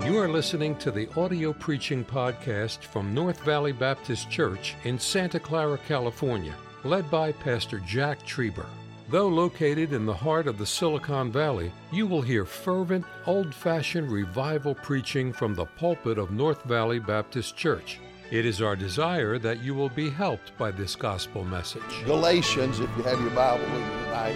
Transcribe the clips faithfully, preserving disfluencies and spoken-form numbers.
You are listening to the audio preaching podcast from North Valley Baptist Church in Santa Clara, California, led by Pastor Jack Trieber. Though located in the heart of the Silicon Valley, you will hear fervent, old-fashioned revival preaching from the pulpit of North Valley Baptist Church. It is our desire that you will be helped by this gospel message. Galatians, if you have your Bible with you tonight.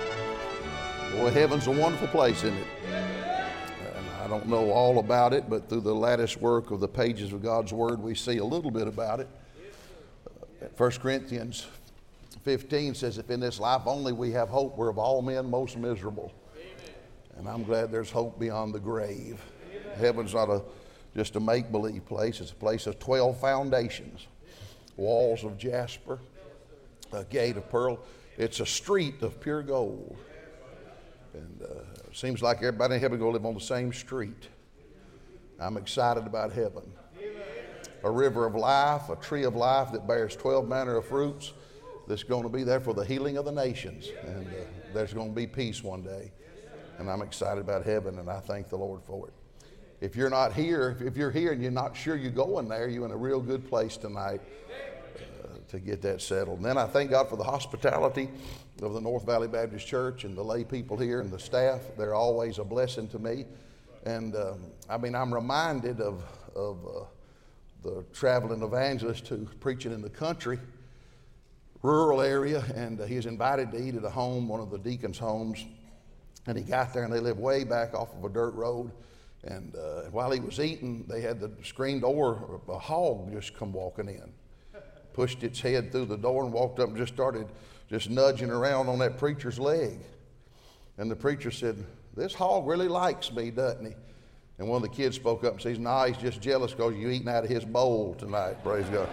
Boy, heaven's a wonderful place, isn't it? And I don't know all about it, but through the lattice work of the pages of God's Word, we see a little bit about it. Uh, First Corinthians fifteen says, if in this life only we have hope, we're of all men most miserable. Amen. And I'm glad there's hope beyond the grave. Amen. Heaven's not a just a make-believe place. It's a place of twelve foundations, walls of jasper, a gate of pearl. It's a street of pure gold. And uh, it seems like everybody in heaven going to live on the same street. I'm excited about heaven. A river of life, a tree of life that bears twelve manner of fruits that's going to be there for the healing of the nations. And uh, there's going to be peace one day. And I'm excited about heaven, and I thank the Lord for it. If you're not here, if you're here and you're not sure you're going there, you're in a real good place tonight uh, to get that settled. And then I thank God for the hospitality of the North Valley Baptist Church and the lay people here and the staff. They're always a blessing to me. And um, I mean, I'm reminded of, of uh, the traveling evangelist who's preaching in the country, rural area, and uh, he was invited to eat at a home, one of the deacons' homes. And he got there, and they live way back off of a dirt road. And uh, while he was eating, they had the screen door, a hog just come walking in, pushed its head through the door and walked up and just started just nudging around on that preacher's leg. And the preacher said, this hog really likes me, doesn't he? And one of the kids spoke up and says, nah, he's just jealous because you're eating out of his bowl tonight, praise God.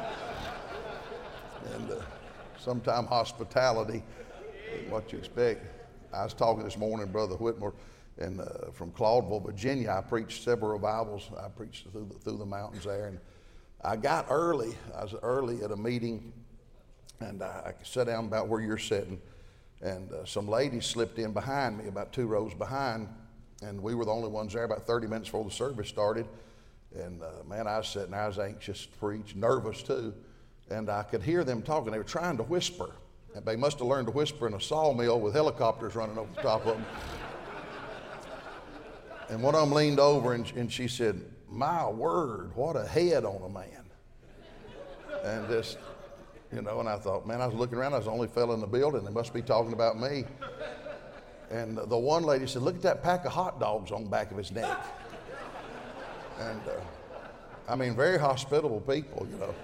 And uh, sometime hospitality is what you expect. I was talking this morning, Brother Whitmore, and uh, from Claudeville, Virginia. I preached several revivals. I preached through the, through the mountains there. And I got early. I was early at a meeting, and I, I sat down about where you're sitting. And uh, some ladies slipped in behind me, about two rows behind. And we were the only ones there about thirty minutes before the service started. And uh, man, I was sitting there. I was anxious to preach, nervous too. And I could hear them talking. They were trying to whisper. And they must have learned to whisper in a sawmill with helicopters running over the top of them. And one of them leaned over and, and she said, my word, what a head on a man. And just, you know, and I thought, man, I was looking around, I was the only fellow in the building. They must be talking about me. And the one lady said, look at that pack of hot dogs on the back of his neck. And uh, I mean, very hospitable people, you know.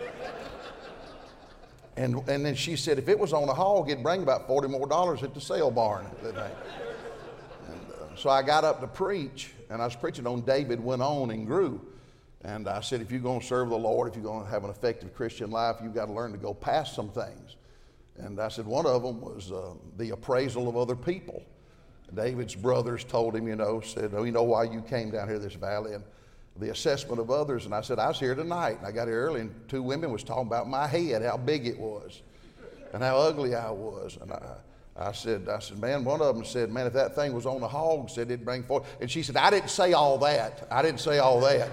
And, and then she said, if it was on a hog, it'd bring about forty more dollars at the sale barn that night. So I got up to preach, and I was preaching on David went on and grew. And I said, if you're going to serve the Lord, if you're going to have an effective Christian life, you've got to learn to go past some things. And I said, one of them was uh, the appraisal of other people. David's brothers told him, you know, said, oh, you know why you came down here to this valley, and the assessment of others. And I said, I was here tonight, and I got here early, and two women was talking about my head, how big it was, and how ugly I was. And I I said, I said, man, one of them said, man, if that thing was on a hog, said it'd bring forth. And she said, I didn't say all that. I didn't say all that.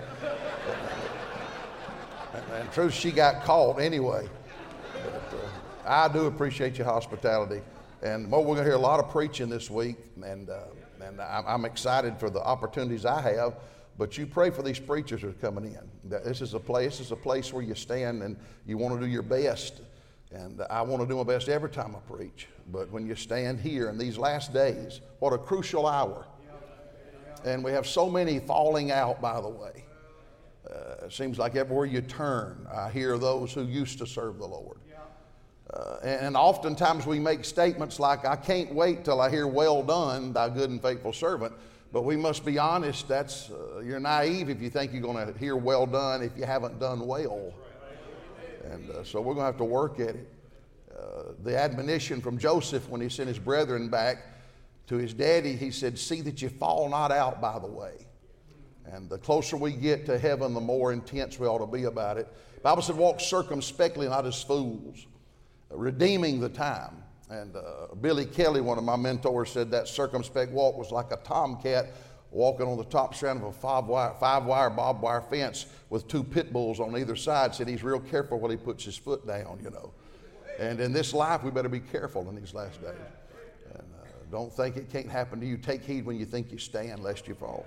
and, and truth, she got caught anyway. But, uh, I do appreciate your hospitality. And more, we're going to hear a lot of preaching this week. And, uh, and I'm, I'm excited for the opportunities I have. But you pray for these preachers that are coming in. This is a place, this is a place where you stand and you want to do your best. And I want to do my best every time I preach. But when you stand here in these last days, what a crucial hour. And we have so many falling out, by the way. Uh, it seems like everywhere you turn, I hear those who used to serve the Lord. Uh, and, and oftentimes we make statements like, I can't wait till I hear, well done, thy good and faithful servant. But we must be honest, that's uh, you're naive if you think you're going to hear well done if you haven't done well. And uh, so we're going to have to work at it. Uh, the admonition from Joseph when he sent his brethren back to his daddy, he said, see that you fall not out by the way. And the closer we get to heaven, the more intense we ought to be about it. The Bible said, walk circumspectly, not as fools, uh, redeeming the time. And uh, Billy Kelly, one of my mentors, said that circumspect walk was like a tomcat walking on the top strand of a five-wire, five-wire barbed wire fence with two pit bulls on either side. Said he's real careful when he puts his foot down, you know. And in this life, we better be careful in these last days. And uh, don't think it can't happen to you. Take heed when you think you stand, lest you fall.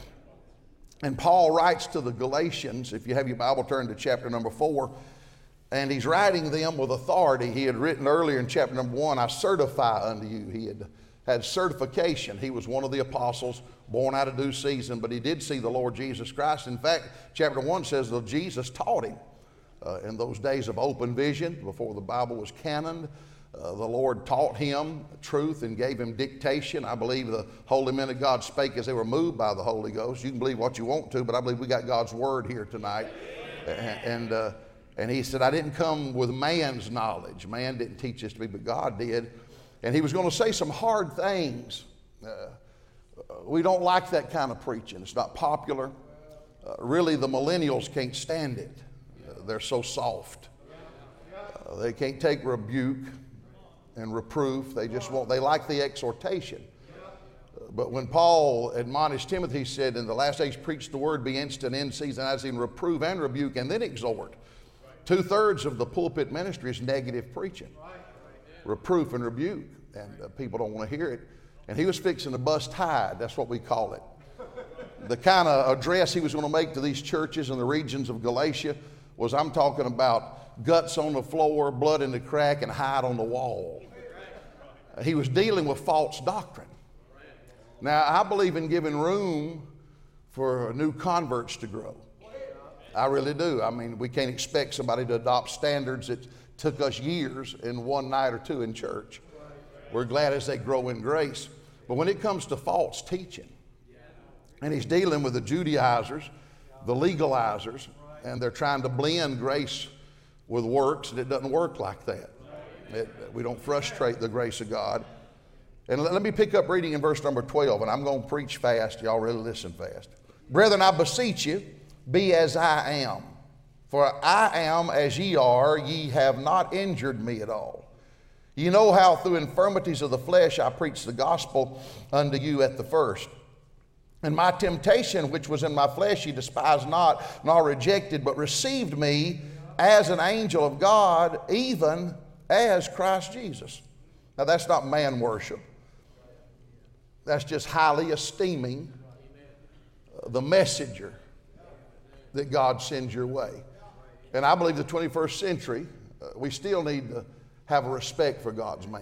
And Paul writes to the Galatians, if you have your Bible, turn to chapter number four, and he's writing them with authority. He had written earlier in chapter number one, I certify unto you. He had had certification. He was one of the apostles, born out of due season, but he did see the Lord Jesus Christ. In fact, chapter one says that Jesus taught him. Uh, in those days of open vision, before the Bible was canoned, uh, the Lord taught him truth and gave him dictation. I believe the holy men of God spake as they were moved by the Holy Ghost. You can believe what you want to, but I believe we got God's word here tonight. And, and, uh, and he said, I didn't come with man's knowledge. Man didn't teach this to me, but God did. And he was going to say some hard things. Uh, we don't like that kind of preaching. It's not popular. Uh, really, the millennials can't stand it. They're so soft. Uh, they can't take rebuke and reproof. They just want, they like the exhortation. Uh, but when Paul admonished Timothy, he said, in the last days preach the word, be instant in season, as in reprove and rebuke, and then exhort. Two-thirds of the pulpit ministry is negative preaching. Reproof and rebuke. And uh, people don't want to hear it. And he was fixing to bust Hyde. That's what we call it. The kind of address he was going to make to these churches in the regions of Galatia was, I'm talking about guts on the floor, blood in the crack, and hide on the wall. He was dealing with false doctrine. Now, I believe in giving room for new converts to grow. I really do. I mean, we can't expect somebody to adopt standards that took us years in one night or two in church. We're glad as they grow in grace. But when it comes to false teaching, and he's dealing with the Judaizers, the legalizers, and they're trying to blend grace with works, and it doesn't work like that. It, we don't frustrate the grace of God. And let, let me pick up reading in verse number twelve, and I'm going to preach fast. Y'all really listen fast. Brethren, I beseech you, be as I am. For I am as ye are, ye have not injured me at all. Ye know how through infirmities of the flesh I preached the gospel unto you at the first. And my temptation, which was in my flesh, ye despised not, nor rejected, but received me as an angel of God, even as Christ Jesus. Now that's not man worship. That's just highly esteeming the messenger that God sends your way. And I believe the twenty-first century, uh, we still need to have a respect for God's man.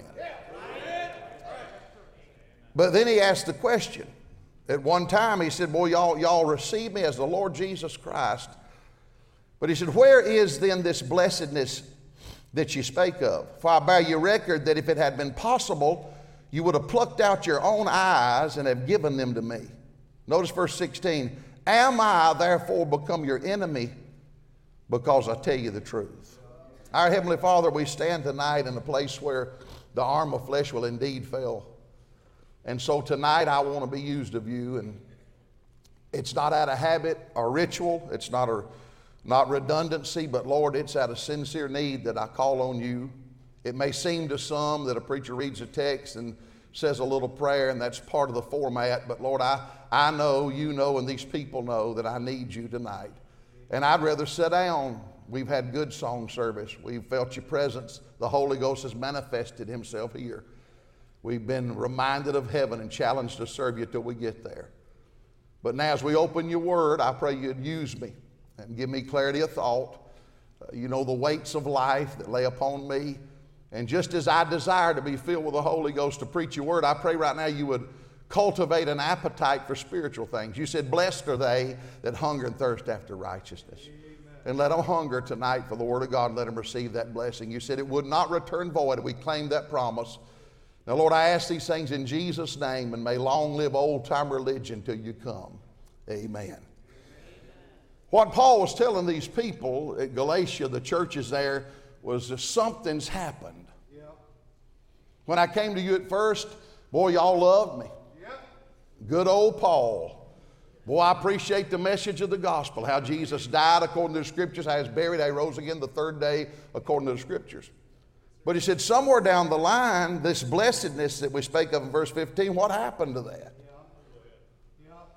But then he asked the question. At one time he said, boy, y'all, y'all receive me as the Lord Jesus Christ. But he said, where is then this blessedness that you spake of? For I bear you record that if it had been possible, you would have plucked out your own eyes and have given them to me. Notice verse sixteen. Am I therefore become your enemy because I tell you the truth? Our Heavenly Father, we stand tonight in a place where the arm of flesh will indeed fail. And so tonight I want to be used of you, and it's not out of habit or ritual. It's not a, not redundancy, but Lord, it's out of sincere need that I call on you. It may seem to some that a preacher reads a text and says a little prayer, and that's part of the format, but Lord, I, I know, you know, and these people know that I need you tonight. And I'd rather sit down. We've had good song service. We've felt your presence. The Holy Ghost has manifested himself here. We've been reminded of heaven and challenged to serve you till we get there. But now as we open your word, I pray you'd use me and give me clarity of thought. Uh, you know the weights of life that lay upon me. And just as I desire to be filled with the Holy Ghost to preach your word, I pray right now you would cultivate an appetite for spiritual things. You said, blessed are they that hunger and thirst after righteousness. Amen. And let them hunger tonight for the word of God. Let them receive that blessing. You said it would not return void. We claim that promise. Now, Lord, I ask these things in Jesus' name, and may long live old-time religion till you come. Amen. Amen. What Paul was telling these people at Galatia, the churches there, was that something's happened. Yeah. When I came to you at first, boy, y'all loved me. Yeah. Good old Paul. Boy, I appreciate the message of the gospel, how Jesus died according to the scriptures, how he was buried, how he rose again the third day according to the scriptures. But he said somewhere down the line, this blessedness that we spake of in verse fifteen, what happened to that?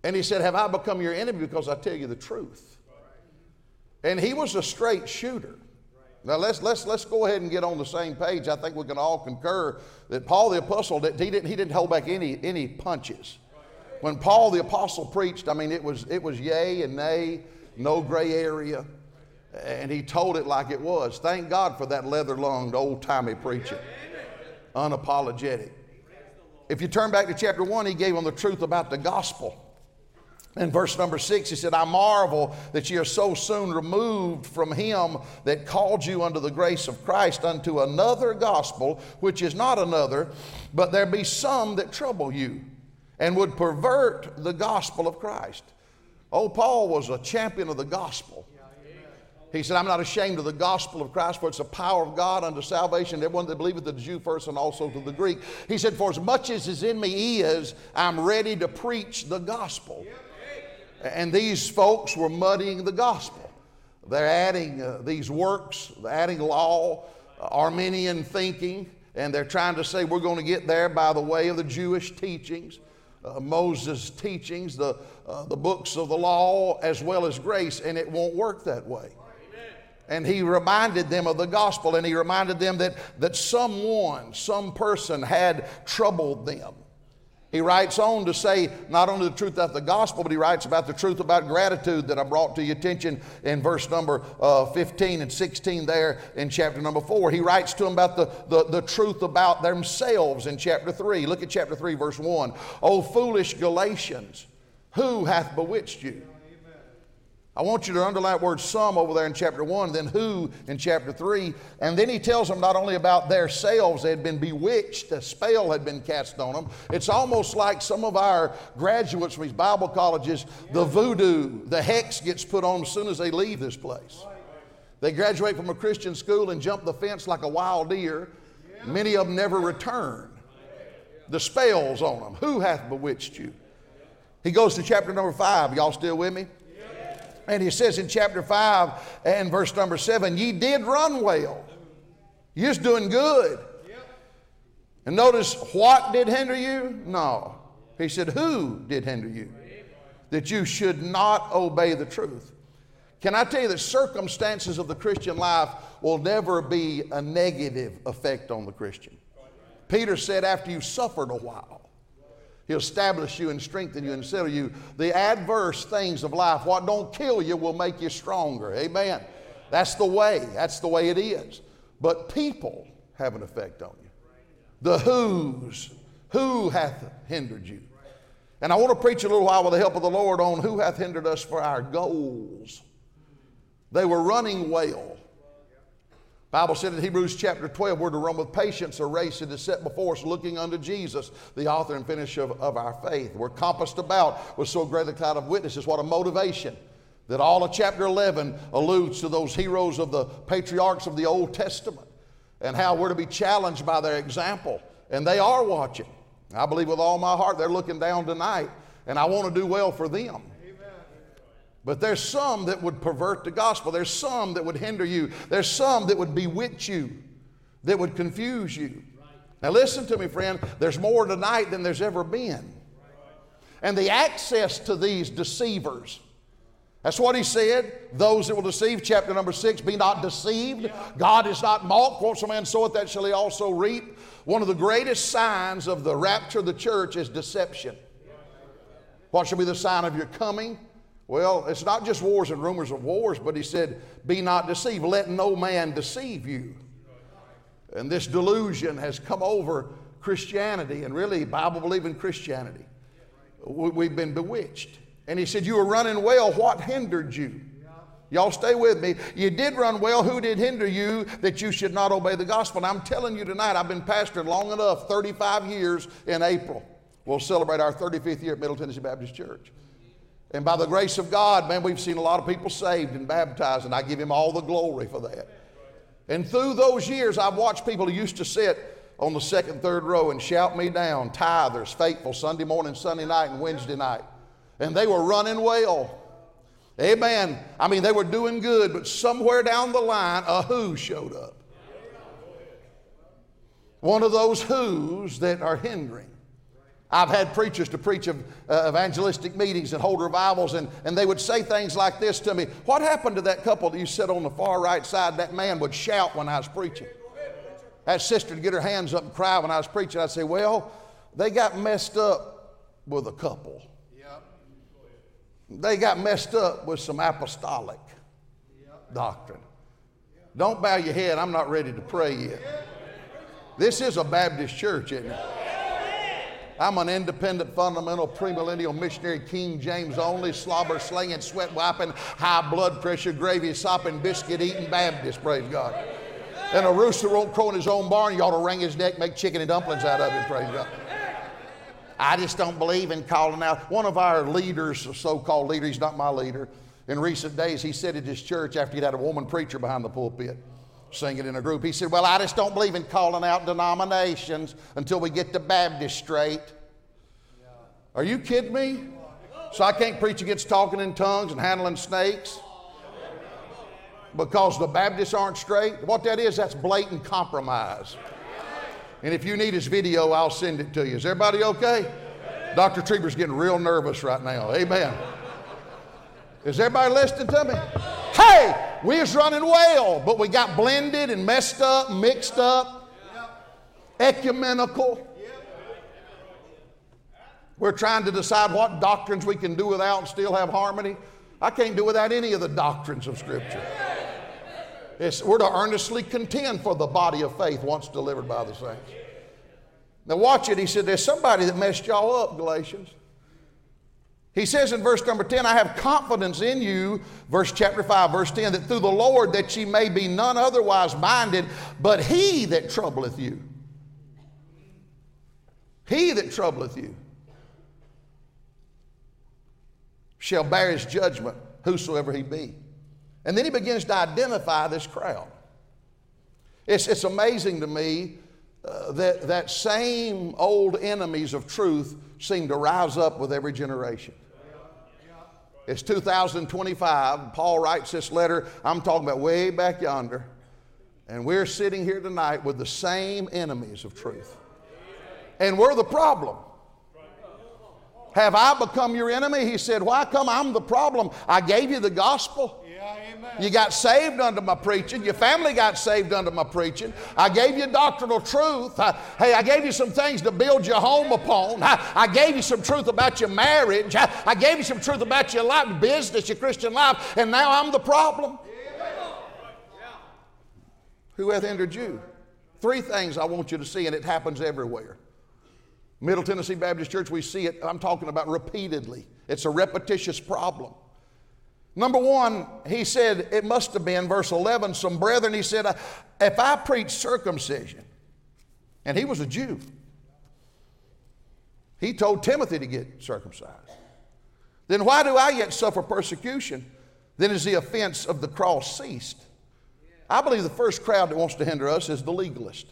And he said, have I become your enemy because I tell you the truth? And he was a straight shooter. Now let's, let's, let's go ahead and get on the same page. I think we can all concur that Paul the Apostle, that he didn't, he didn't hold back any, any punches. When Paul the Apostle preached, I mean, it was, it was yay and nay, no gray area. And he told it like it was. Thank God for that leather-lunged, old-timey preaching. Unapologetic. If you turn back to chapter one, he gave them the truth about the gospel. In verse number six, he said, I marvel that ye are so soon removed from him that called you unto the grace of Christ unto another gospel, which is not another, but there be some that trouble you and would pervert the gospel of Christ. Oh, Paul was a champion of the gospel. He said, I'm not ashamed of the gospel of Christ, for it's the power of God unto salvation to everyone that believeth, to the Jew first and also to the Greek. He said, for as much as is in me is, I'm ready to preach the gospel. And these folks were muddying the gospel. They're adding uh, these works, they're adding law, uh, Arminian thinking, and they're trying to say we're going to get there by the way of the Jewish teachings, uh, Moses' teachings, the, uh, the books of the law, as well as grace, and it won't work that way. And he reminded them of the gospel, and he reminded them that, that someone, some person had troubled them. He writes on to say not only the truth about the gospel, but he writes about the truth about gratitude that I brought to your attention in verse number uh, fifteen and sixteen there in chapter number four. He writes to them about the, the, the truth about themselves in chapter three. Look at chapter three, verse one. O foolish Galatians, who hath bewitched you? I want you to underline that word some over there in chapter one, then who in chapter three. And then he tells them not only about their selves, they had been bewitched, a spell had been cast on them. It's almost like some of our graduates from these Bible colleges, the voodoo, the hex gets put on them as soon as they leave this place. They graduate from a Christian school and jump the fence like a wild deer. Many of them never return. The spell's on them. Who hath bewitched you? He goes to chapter number five. Y'all still with me? And he says in chapter five and verse number seven, ye did run well. You're just doing good. And notice, what did hinder you? No. He said, who did hinder you? That you should not obey the truth. Can I tell you that circumstances of the Christian life will never be a negative effect on the Christian? Peter said, after you've suffered a while, He'll establish you and strengthen you and settle you. The adverse things of life, what don't kill you, will make you stronger. Amen. That's the way. That's the way it is. But people have an effect on you. The who's. Who hath hindered you? And I want to preach a little while with the help of the Lord on who hath hindered us for our goals. They were running well. The Bible said in Hebrews chapter twelve, we're to run with patience a race that is set before us, looking unto Jesus, the author and finisher of, of our faith. We're compassed about with so great a cloud of witnesses. What a motivation that all of chapter eleven alludes to those heroes of the patriarchs of the Old Testament and how we're to be challenged by their example. And they are watching. I believe with all my heart they're looking down tonight, and I want to do well for them. But there's some that would pervert the gospel. There's some that would hinder you. There's some that would bewitch you, that would confuse you. Now listen to me, friend. There's more tonight than there's ever been. And the access to these deceivers, that's what he said, those that will deceive, chapter number six, be not deceived. God is not mocked. Whatsoever man soweth, that shall he also reap. One of the greatest signs of the rapture of the church is deception. What shall be the sign of your coming? Well, it's not just wars and rumors of wars, but he said, be not deceived. Let no man deceive you. And this delusion has come over Christianity, and really Bible-believing Christianity. We've been bewitched. And he said, you were running well. What hindered you? Y'all stay with me. You did run well. Who did hinder you that you should not obey the gospel? And I'm telling you tonight, I've been pastoring long enough, thirty-five years in April. We'll celebrate our thirty-fifth year at Middle Tennessee Baptist Church. And by the grace of God, man, we've seen a lot of people saved and baptized, and I give him all the glory for that. And through those years, I've watched people who used to sit on the second, third row and shout me down, tithers, faithful, Sunday morning, Sunday night, and Wednesday night. And they were running well. Amen. I mean, they were doing good, but somewhere down the line, a who showed up. One of those who's that are hindering. I've had preachers to preach of, uh, evangelistic meetings and hold revivals, and, and they would say things like this to me. What happened to that couple that you sit on the far right side? That man would shout when I was preaching. That sister would get her hands up and cry when I was preaching. I'd say, well, they got messed up with a couple. They got messed up with some apostolic doctrine. Don't bow your head. I'm not ready to pray yet. This is a Baptist church, isn't it? I'm an independent, fundamental, premillennial, missionary, King James only, slobber slinging, sweat wiping, high blood pressure, gravy sopping, biscuit eating Baptist, praise God. And a rooster won't crow in his own barn. You ought to wring his neck, make chicken and dumplings out of it, praise God. I just don't believe in calling out. One of our leaders, a so-called leader, he's not my leader, in recent days, he said at his church after he'd had a woman preacher behind the pulpit singing in a group, he said, well, I just don't believe in calling out denominations until we get the Baptist straight. Are you kidding me? So I can't preach against talking in tongues and handling snakes because the Baptists aren't straight? What that is, that's blatant compromise. And if you need his video, I'll send it to you. Is everybody okay? Doctor Trieber's getting real nervous right now. Amen. Is everybody listening to me? Hey, we was running well, but we got blended and messed up, mixed up, ecumenical. We're trying to decide what doctrines we can do without and still have harmony. I can't do without any of the doctrines of Scripture. It's, we're to earnestly contend for the body of faith once delivered by the saints. Now watch it. He said, there's somebody that messed y'all up, Galatians. He says in verse number ten, I have confidence in you, verse chapter five, verse ten, that through the Lord that ye may be none otherwise minded, but he that troubleth you. He that troubleth you shall bear his judgment, whosoever he be. And then he begins to identify this crowd. It's, it's amazing to me uh, that that same old enemies of truth seem to rise up with every generation. It's two thousand twenty-five. Paul writes this letter. I'm talking about way back yonder. And we're sitting here tonight with the same enemies of truth. And we're the problem. Have I become your enemy? He said, why come I'm the problem? I gave you the gospel. You got saved under my preaching. Your family got saved under my preaching. I gave you doctrinal truth. I, hey, I gave you some things to build your home upon. I, I gave you some truth about your marriage. I, I gave you some truth about your life, business, your Christian life, and now I'm the problem. Who hath hindered you? Three things I want you to see, and it happens everywhere. Middle Tennessee Baptist Church, we see it, I'm talking about repeatedly. It's a repetitious problem. Number one, he said, it must have been, verse eleven, some brethren, he said, if I preach circumcision, and he was a Jew, he told Timothy to get circumcised, then why do I yet suffer persecution? Then is the offense of the cross ceased? I believe the first crowd that wants to hinder us is the legalist.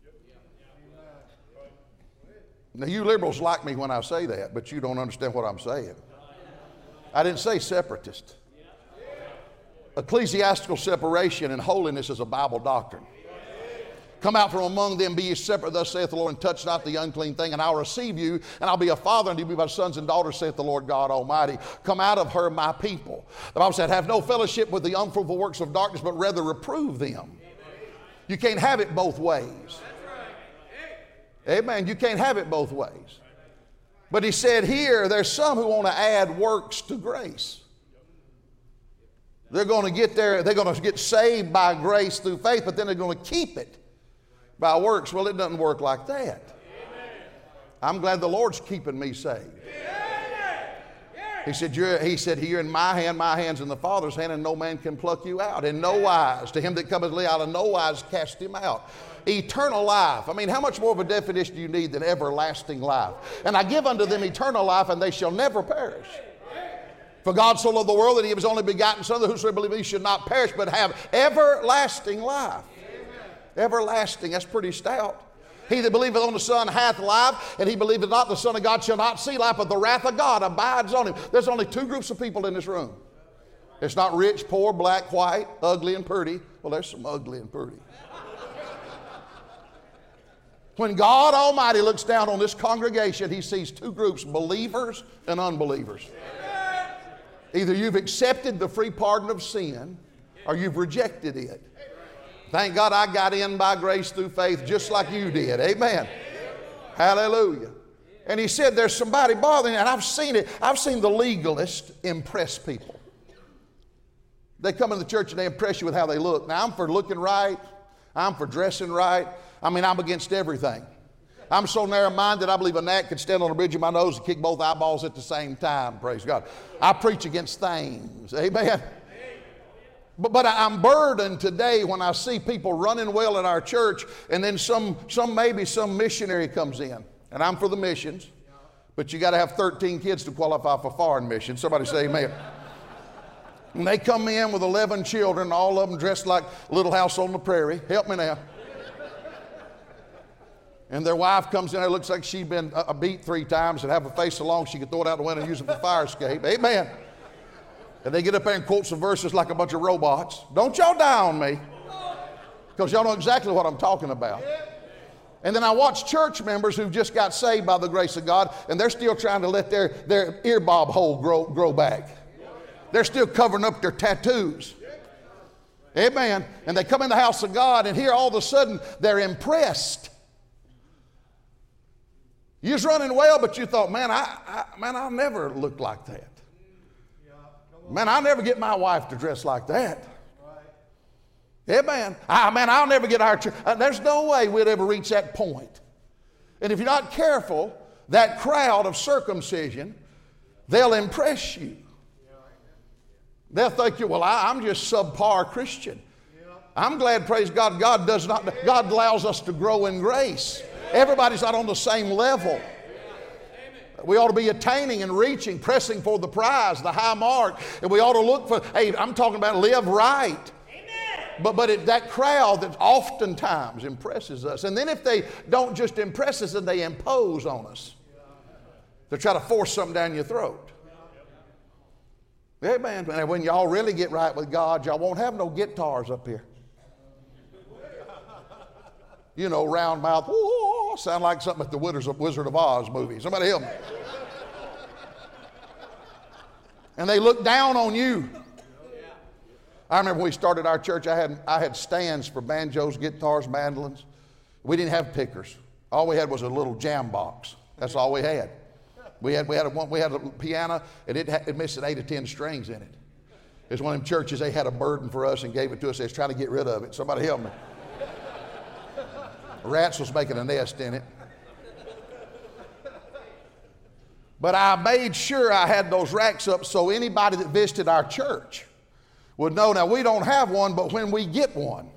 Now, you liberals like me when I say that, but you don't understand what I'm saying. I didn't say separatist. Ecclesiastical separation and holiness is a Bible doctrine. Come out from among them, be ye separate, thus saith the Lord, and touch not the unclean thing, and I'll receive you, and I'll be a father unto you, be my sons and daughters, saith the Lord God Almighty. Come out of her, my people. The Bible said, have no fellowship with the unfruitful works of darkness, but rather reprove them. You can't have it both ways. Amen. You can't have it both ways. But he said here, there's some who want to add works to grace. They're going to get there, they're going to get saved by grace through faith, but then they're going to keep it by works. Well, it doesn't work like that. I'm glad the Lord's keeping me saved. He said, you're, he said, you're in my hand, my hand's in the Father's hand, and no man can pluck you out. In no wise, to him that cometh out of no wise cast him out. Eternal life. I mean, how much more of a definition do you need than everlasting life? And I give unto them eternal life, and they shall never perish. For God so loved the world that he gave his only begotten Son, that whosoever believeth he should not perish, but have everlasting life. Amen. Everlasting, that's pretty stout. He that believeth on the Son hath life, and he believeth not the Son of God shall not see life, but the wrath of God abides on him. There's only two groups of people in this room. It's not rich, poor, black, white, ugly, and pretty. Well, there's some ugly and pretty. When God Almighty looks down on this congregation, He sees two groups, believers and unbelievers. Either you've accepted the free pardon of sin or you've rejected it. Thank God I got in by grace through faith just like you did. Amen. Hallelujah. And he said there's somebody bothering you, and I've seen it. I've seen the legalist impress people. They come in the church and they impress you with how they look. Now, I'm for looking right. I'm for dressing right. I mean, I'm against everything. I'm so narrow-minded, I believe a gnat could stand on the bridge of my nose and kick both eyeballs at the same time, praise God. I preach against things, amen? But, but I'm burdened today when I see people running well in our church, and then some, some maybe some missionary comes in, and I'm for the missions, but you got to have thirteen kids to qualify for foreign missions. Somebody say amen. And they come in with eleven children, all of them dressed like Little House on the Prairie. Help me now. And their wife comes in there, looks like she'd been uh, beat three times and have a face so long she could throw it out the window and use it for fire escape. Amen. And they get up there and quote some verses like a bunch of robots. Don't y'all die on me, because y'all know exactly what I'm talking about. And then I watch church members who've just got saved by the grace of God, and they're still trying to let their, their ear bob hole grow, grow back. They're still covering up their tattoos. Amen. And they come in the house of God, and here all of a sudden they're impressed. You was running well, but you thought, man, I, I, man, I'll never look like that. Man, I'll never get my wife to dress like that. Amen. I, man, I'll never get our church. Uh, there's no way we'd ever reach that point. And if you're not careful, that crowd of circumcision, they'll impress you. They'll think you, well, I, I'm just subpar Christian. I'm glad, praise God, God does not, God allows us to grow in grace. Everybody's not on the same level. We ought to be attaining and reaching, pressing for the prize, the high mark. And we ought to look for, hey, I'm talking about live right. But, but it, that crowd that oftentimes impresses us. And then if they don't just impress us, then they impose on us. They try to force something down your throat. Amen. And when y'all really get right with God, y'all won't have no guitars up here. You know, round mouth, whoa, sound like something at the Wizard of Oz movie. Somebody help me. And they look down on you. I remember when we started our church, I had, I had stands for banjos, guitars, mandolins. We didn't have pickers. All we had was a little jam box. That's all we had. We had, we had, a, we had a piano, and it, had, it missed eight or ten strings in it. It's one of them churches, they had a burden for us and gave it to us. They was trying to get rid of it. Somebody help me. Rats was making a nest in it. But I made sure I had those racks up so anybody that visited our church would know. Now, we don't have one, but when we get one,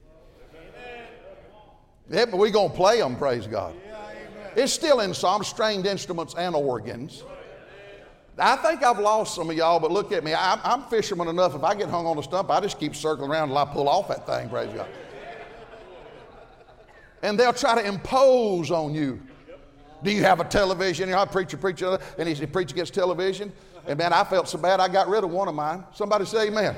yeah, but we're going to play them, praise God. It's still in some stringed instruments and organs. I think I've lost some of y'all, but look at me. I'm, I'm fisherman enough. If I get hung on a stump, I just keep circling around until I pull off that thing, praise God. And they'll try to impose on you. Do you have a television? You know, I preach a preacher, and he said, preach against television. And man, I felt so bad, I got rid of one of mine. Somebody say amen.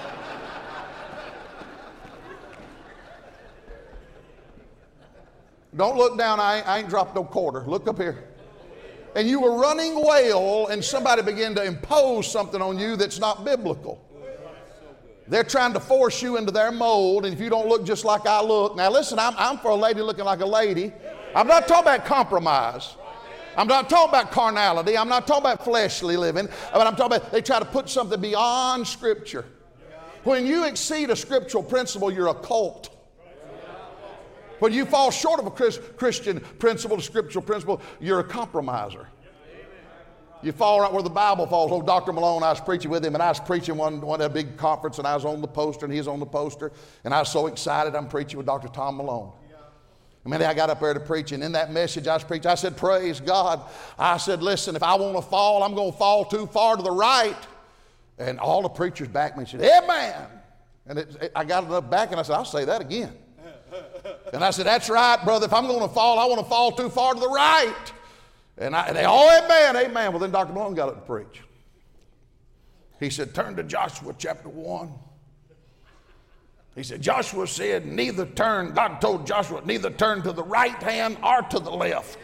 Don't look down, I ain't, I ain't dropped no quarter. Look up here. And you were running well, and somebody began to impose something on you that's not biblical. They're trying to force you into their mold, and if you don't look just like I look. Now listen, I'm, I'm for a lady looking like a lady. I'm not talking about compromise. I'm not talking about carnality. I'm not talking about fleshly living. But I'm talking about they try to put something beyond Scripture. When you exceed a scriptural principle, you're a cult. When you fall short of a Chris, Christian principle, a scriptural principle, you're a compromiser. You fall right where the Bible falls. Oh, Doctor Malone, I was preaching with him, and I was preaching one, one at a big conference, and I was on the poster, and he was on the poster, and I was so excited I'm preaching with Doctor Tom Malone. And man, I got up there to preach, and in that message I was preaching, I said, praise God. I said, listen, if I want to fall, I'm going to fall too far to the right. And all the preachers backed me and said, amen. And it, it, I got enough back, and I said, I'll say that again. And I said, that's right, brother. If I'm going to fall, I want to fall too far to the right. And, I, and they all, amen, amen. Well, then Doctor Malone got up to preach. He said, turn to Joshua chapter one. He said, Joshua said, neither turn, God told Joshua, neither turn to the right hand or to the left.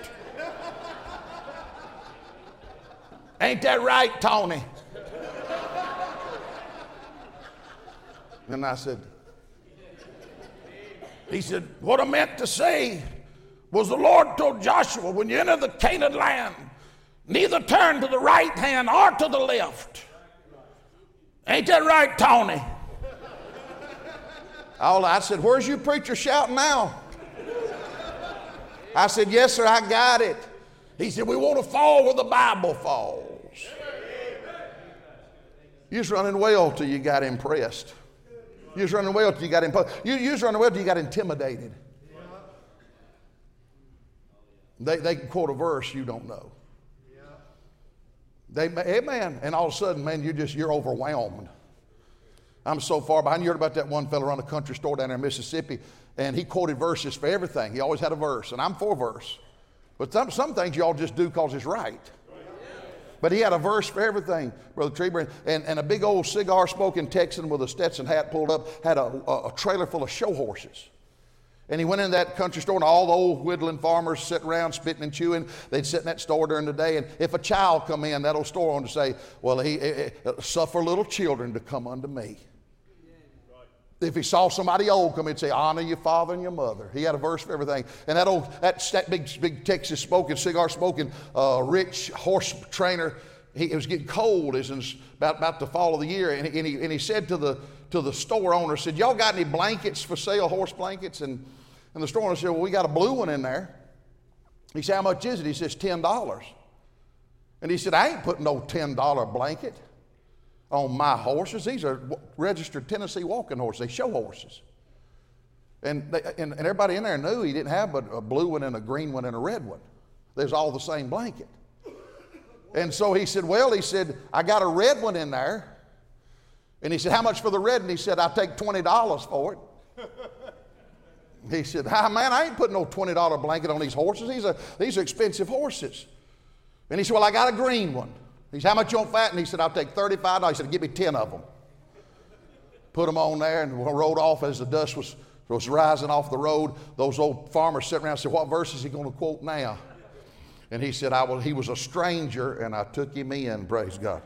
Ain't that right, Tony? And I said, he said, what I meant to say was the Lord told Joshua, when you enter the Canaan land, neither turn to the right hand or to the left. Ain't that right, Tony? All I said, where's you preacher shouting now? I said, yes, sir, I got it. He said, we want to fall where the Bible falls. You was running well till you got impressed. You was running well till you got impressed. You, you was running well till you got intimidated. They, they can quote a verse you don't know. They, amen. And all of a sudden, man, you're just, you're overwhelmed. I'm so far behind. You heard about that one fellow around the country store down there in Mississippi, and he quoted verses for everything. He always had a verse, and I'm for verse. But some, some things y'all just do because it's right. But he had a verse for everything, Brother Trieber. And, and a big old cigar-smoking Texan with a Stetson hat pulled up had a, a, a trailer full of show horses. And he went in that country store, and all the old whittling farmers sitting around spitting and chewing. They'd sit in that store during the day, and if a child come in, that old store owner would say, well, he, he, he suffer little children to come unto me. If he saw somebody old come in and say, honor your father and your mother. He had a verse for everything. And that old, that, that big, big Texas smoking, cigar smoking, uh, rich horse trainer, he, it was getting cold. It was about, about the fall of the year. And, and, he, and he said to the, to the store owner, said, y'all got any blankets for sale, horse blankets? And, and the store owner said, well, we got a blue one in there. He said, how much is it? He says, ten dollars. And he said, I ain't putting no ten dollar blanket on my horses. These are registered Tennessee walking horses. They show horses. And, they, and, and everybody in there knew he didn't have but a blue one and a green one and a red one. They was all the same blanket. And so he said, well, he said, I got a red one in there. And he said, how much for the red? And he said, I'll take twenty dollars for it. He said, ah, man, I ain't putting no twenty dollar blanket on these horses. These are, these are expensive horses. And he said, well, I got a green one. He said, how much you want fat? And he said, I'll take thirty-five dollars. He said, give me ten of them. Put them on there and rode off as the dust was, was rising off the road. Those old farmers sitting around and said, what verse is he going to quote now? And he said, I will, he was a stranger and I took him in, praise God.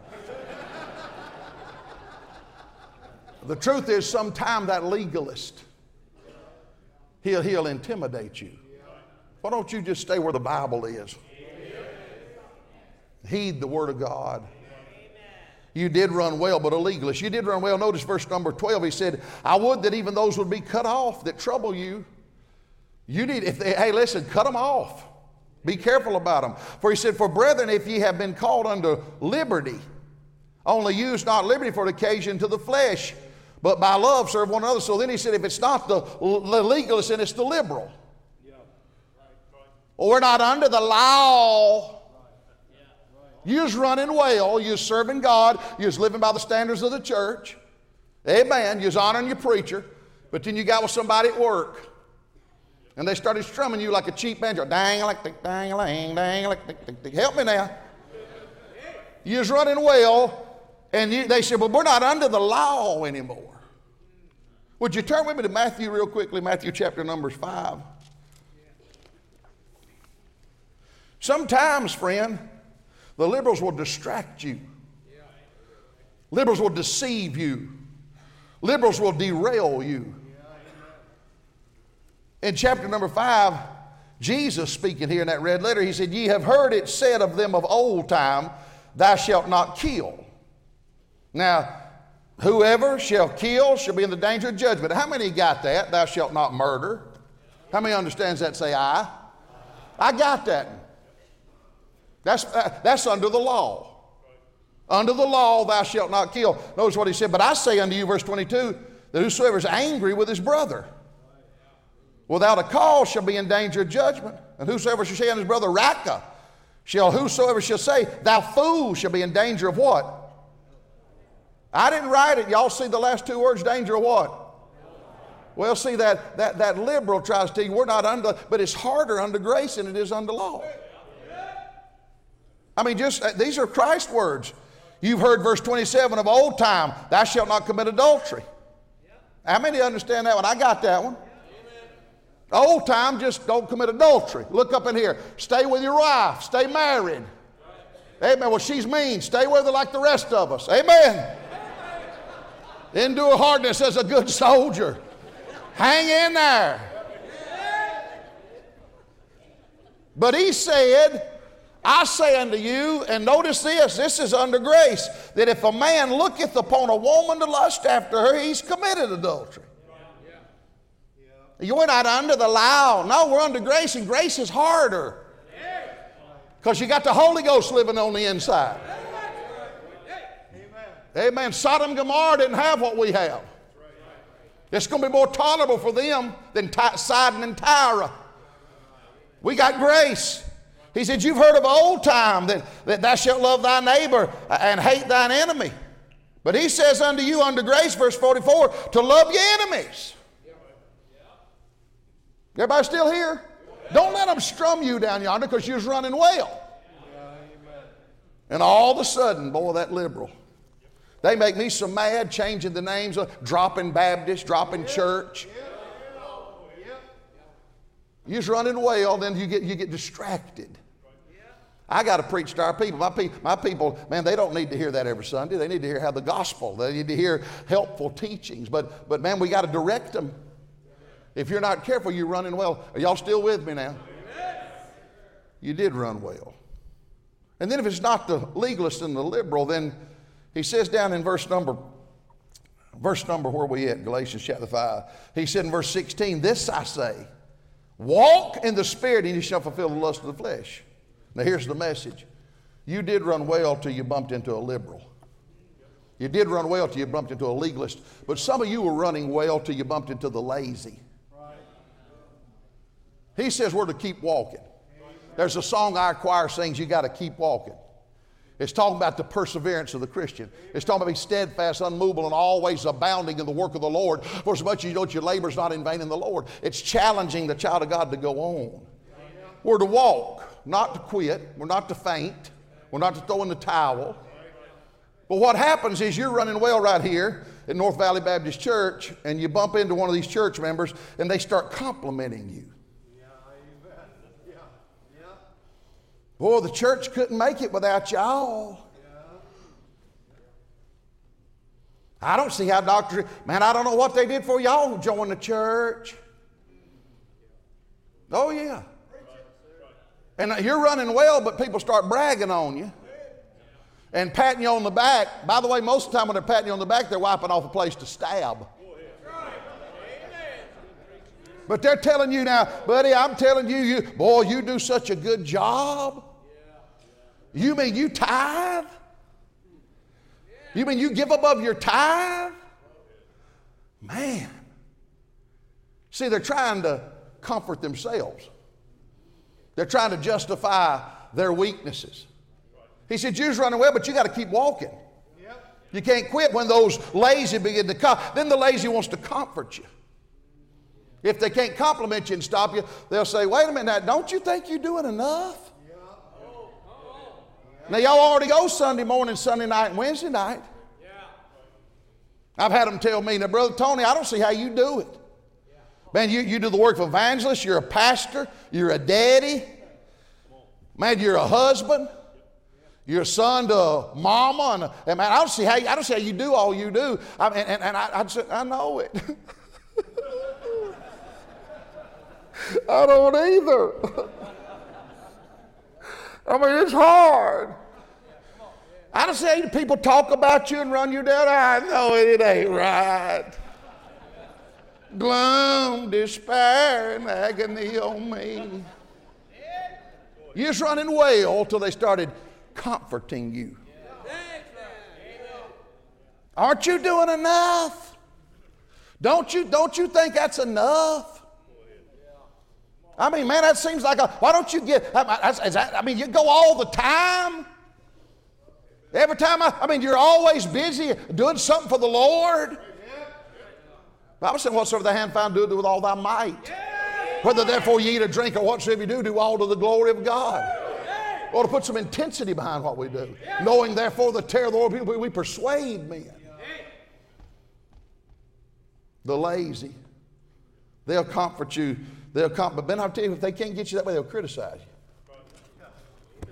The truth is, sometime that legalist, he'll, he'll intimidate you. Why don't you just stay where the Bible is? Heed the word of God. You did run well, but a legalist. You did run well. Notice verse number twelve. He said, I would that even those would be cut off that trouble you. You need, if they, hey, listen, cut them off. Be careful about them. For he said, for brethren, if ye have been called unto liberty, only use not liberty for the occasion to the flesh, but by love serve one another. So then he said, if it's not the, the legalist, then it's the liberal. Yeah. Right, right. Well, we're not under the law. You was running well. You was serving God. You was living by the standards of the church. Amen. You was honoring your preacher. But then you got with somebody at work. And they started strumming you like a cheap banjo. Dang, like, dang, dang, dang, like, help me now. You was running well. And you, they said, well, we're not under the law anymore. Would you turn with me to Matthew real quickly? Matthew chapter numbers five. Sometimes, friend, the liberals will distract you. Liberals will deceive you. Liberals will derail you. In chapter number five, Jesus speaking here in that red letter, he said, ye have heard it said of them of old time, thou shalt not kill. Now, whoever shall kill shall be in the danger of judgment. How many got that? Thou shalt not murder. How many understands that? Say I. I got that. That's, uh, that's under the law. Under the law, thou shalt not kill. Notice what he said, but I say unto you, verse twenty-two, that whosoever is angry with his brother without a cause shall be in danger of judgment. And whosoever shall say unto his brother, Raca, shall whosoever shall say, thou fool, shall be in danger of what? I didn't write it. Y'all see the last two words, danger of what? Well, see, that, that, that liberal tries to tell you we're not under, but it's harder under grace than it is under law. I mean, just, uh, these are Christ words. You've heard verse twenty-seven of old time, thou shalt not commit adultery. How many understand that one? I got that one. Old time, just don't commit adultery. Look up in here. Stay with your wife. Stay married. Amen. Well, she's mean. Stay with her like the rest of us. Amen. Endure hardness as a good soldier. Hang in there. But he said, I say unto you, and notice this, this is under grace, that if a man looketh upon a woman to lust after her, he's committed adultery. You're not under the law. No, we're under grace, and grace is harder. Because you got the Holy Ghost living on the inside. Amen. Sodom and Gomorrah didn't have what we have. It's going to be more tolerable for them than Sidon and Tyre. We got grace. He said, you've heard of old time that, that thou shalt love thy neighbor and hate thine enemy. But he says unto you under grace, verse forty-four, to love your enemies. Everybody still here? Don't let them strum you down yonder because you're running well. And all of a sudden, boy, that liberal. They make me so mad changing the names, of, dropping Baptist, dropping church. You're just running well, then you get, you get distracted. I got to preach to our people. My, pe- my people, man, they don't need to hear that every Sunday. They need to hear how the gospel. They need to hear helpful teachings. But, but man, we got to direct them. If you're not careful, you're running well. Are y'all still with me now? You did run well. And then if it's not the legalist and the liberal, then he says down in verse number, verse number where we at, Galatians chapter five. He said in verse sixteen, this I say, walk in the Spirit and you shall fulfill the lust of the flesh. Now here's the message. You did run well till you bumped into a liberal. You did run well till you bumped into a legalist. But some of you were running well till you bumped into the lazy. He says we're to keep walking. There's a song our choir sings, you got to keep walking. It's talking about the perseverance of the Christian. It's talking about being steadfast, unmovable, and always abounding in the work of the Lord. For as much as you know that your labor is not in vain in the Lord. It's challenging the child of God to go on. We're to walk, not to quit. We're not to faint. We're not to throw in the towel. But what happens is you're running well right here at North Valley Baptist Church, and you bump into one of these church members, and they start complimenting you. Boy, the church couldn't make it without y'all. I don't see how Doctor Man, I don't know what they did for y'all who joined the church. Oh, yeah. And you're running well, but people start bragging on you and patting you on the back. By the way, most of the time when they're patting you on the back, they're wiping off a place to stab. But they're telling you now, buddy, I'm telling you, you, boy, you do such a good job. You mean you tithe? You mean you give above your tithe? Man. See, they're trying to comfort themselves. They're trying to justify their weaknesses. He said, you're running well, but you got to keep walking. You can't quit when those lazy begin to come. Then the lazy wants to comfort you. If they can't compliment you and stop you, they'll say, wait a minute, now, don't you think you're doing enough? Now, y'all already go Sunday morning, Sunday night, and Wednesday night. I've had them tell me, now, Brother Tony, I don't see how you do it. Man, you, you do the work of evangelist, you're a pastor, you're a daddy. Man, you're a husband. You're a son to a mama. And, a, and man, I don't see how you, I don't see how you do all you do. I, and and, and I, I, I know it. I don't either. I mean, it's hard. I don't see how people talk about you and run you down. I know it, it ain't right. Gloom, despair, and agony on me. You're just running well till they started comforting you. Aren't you doing enough? Don't you, don't you think that's enough? I mean, man, that seems like a, why don't you get, is that, I mean, you go all the time? Every time, I, I mean, you're always busy doing something for the Lord. The Bible said, whatsoever thy hand find, do it with all thy might. Whether therefore you eat or drink or whatsoever you do, do all to the glory of God. We ought to put some intensity behind what we do. Knowing therefore the terror of the Lord, we persuade men. the lazy. They'll comfort you. They'll comfort. But then I'll tell you, if they can't get you that way, they'll criticize you.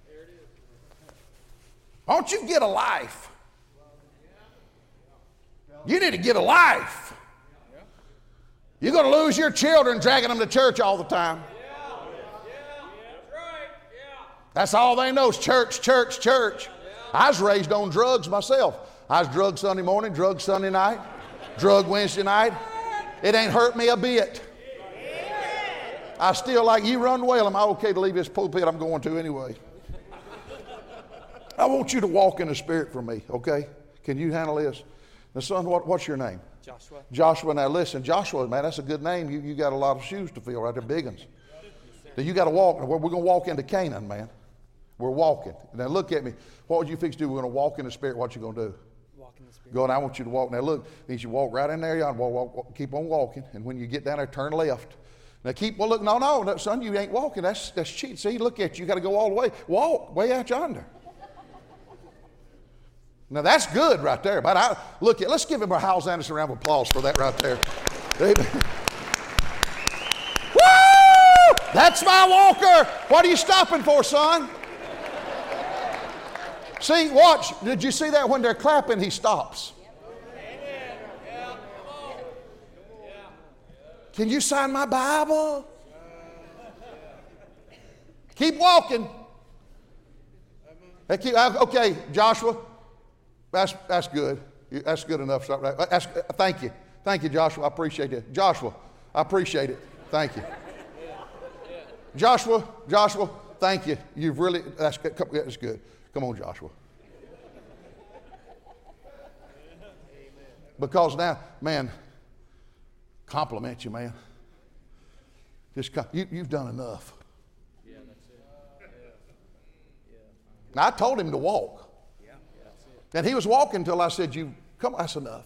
Why don't you get a life? You need to get a life. You're going to lose your children dragging them to church all the time. That's all they know is church, church, church. I was raised on drugs myself. I was drugged Sunday morning, drugged Sunday night, drugged Wednesday night. It ain't hurt me a bit. I still like, you run well. Am I okay to leave this pulpit? I'm going to anyway. I want you to walk in the Spirit for me, okay? Can you handle this? Now, son, what, what's your name? Joshua. Joshua. Now, listen, Joshua, man, that's a good name. You, you got a lot of shoes to fill right there, big ones. Now, you got to walk. We're, we're going to walk into Canaan, man. We're walking. Now, look at me. What would you fix to do? We're going to walk in the Spirit. What you going to do? Walk in the Spirit. Go, and I want you to walk. Now, look, means you walk right in there. You walk, walk, walk, keep on walking. And when you get down there, turn left. Now, keep, well, look, no, no, no, son, you ain't walking. That's, that's cheating. See, look at you. You got to go all the way. Walk way out yonder. Now, that's good right there. But I look at, let's give him a Howes Anderson round of applause for that right there. Amen. Woo! That's my walker. What are you stopping for, son? See, watch. Did you see that when they're clapping, he stops? Can you sign my Bible? Keep walking. Okay, Joshua. That's, that's good. That's good enough. That's, thank you. Thank you, Joshua. I appreciate it. Joshua, I appreciate it. Thank you. Joshua, Joshua, thank you. You've really, that's, that's good. Come on, Joshua. Because now, man, compliment you, man. Just you, you've done enough. Yeah, that's it. Yeah. Yeah. Now, I told him to walk. Yeah, that's it. And he was walking until I said, "You come on, that's enough."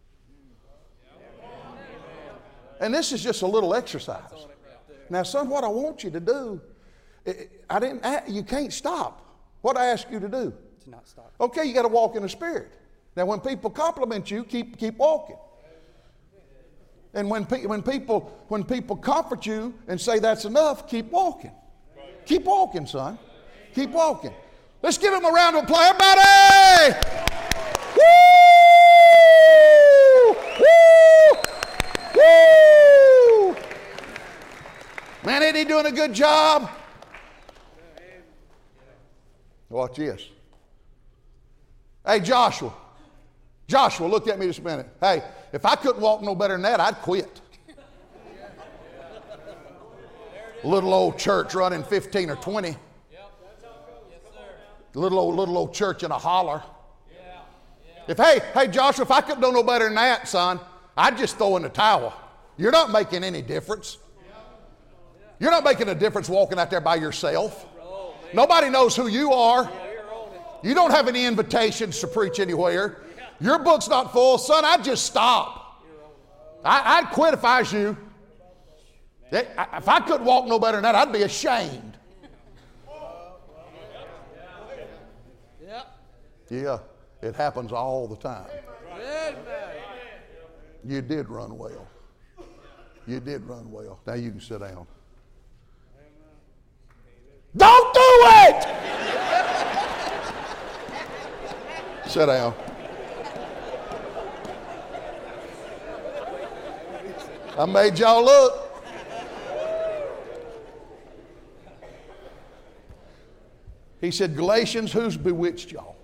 And this is just a little exercise. Now, son, what I want you to do, I didn't. You can't stop. What I ask you to do? To not stop. Okay, you got to walk in the Spirit. Now, when people compliment you, keep keep walking. And when pe- when people when people comfort you and say that's enough, keep walking. Keep walking, son. Keep walking. Let's give him a round of applause, everybody! Woo! Woo! Woo! Man, ain't he doing a good job? Watch this. Hey, Joshua. Joshua, look at me just a minute. Hey, if I couldn't walk no better than that, I'd quit. Little old church running fifteen or twenty. Little old, little old church in a holler. If, hey, hey, Joshua, if I couldn't do no better than that, son, I'd just throw in the towel. You're not making any difference. You're not making a difference walking out there by yourself. Nobody knows who you are. You don't have any invitations to preach anywhere. Your book's not full. Son, I'd just stop. I, I'd quit if I was you. If I couldn't walk no better than that, I'd be ashamed. Yeah, it happens all the time. You did run well. You did run well. Now you can sit down. Don't do it! Sit down. I made y'all look. He said, Galatians, who's bewitched y'all?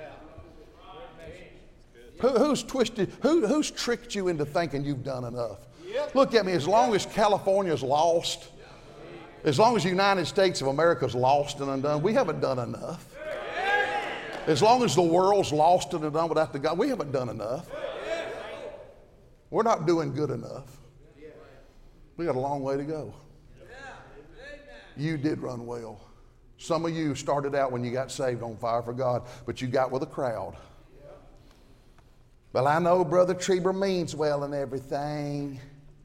Who, who's twisted, who, who's tricked you into thinking you've done enough? Look at me, as long as California's lost, as long as the United States of America's lost and undone, we haven't done enough. As long as the world's lost and undone without the God, we haven't done enough. We're not doing good enough. We got a long way to go. You did run well. Some of you started out when you got saved on fire for God, but you got with a crowd. Well, I know Brother Trieber means well and everything.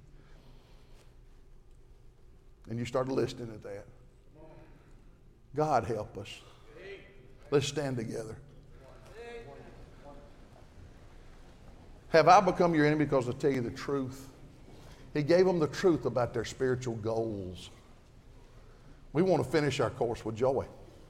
And you started listening to that. God help us. Let's stand together. Have I become your enemy because I tell you the truth? He gave them the truth about their spiritual goals. We want to finish our course with joy.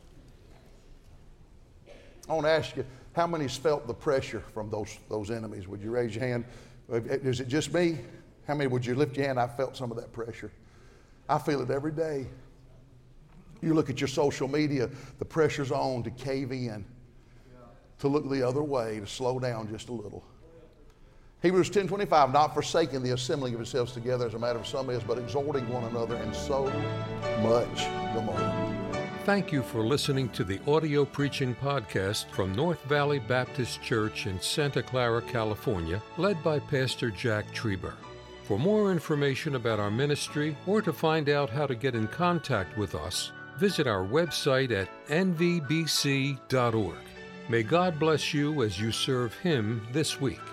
I want to ask you, how many's felt the pressure from those, those enemies? Would you raise your hand? Is it just me? How many would you lift your hand? I felt some of that pressure. I feel it every day. You look at your social media, the pressure's on to cave in, to look the other way, to slow down just a little. Hebrews ten twenty-five, not forsaking the assembling of yourselves together as a matter of some is, but exhorting one another, and so much the more. Thank you for listening to the audio preaching podcast from North Valley Baptist Church in Santa Clara, California, led by Pastor Jack Trieber. For more information about our ministry or to find out how to get in contact with us, visit our website at n v b c dot org. May God bless you as you serve Him this week.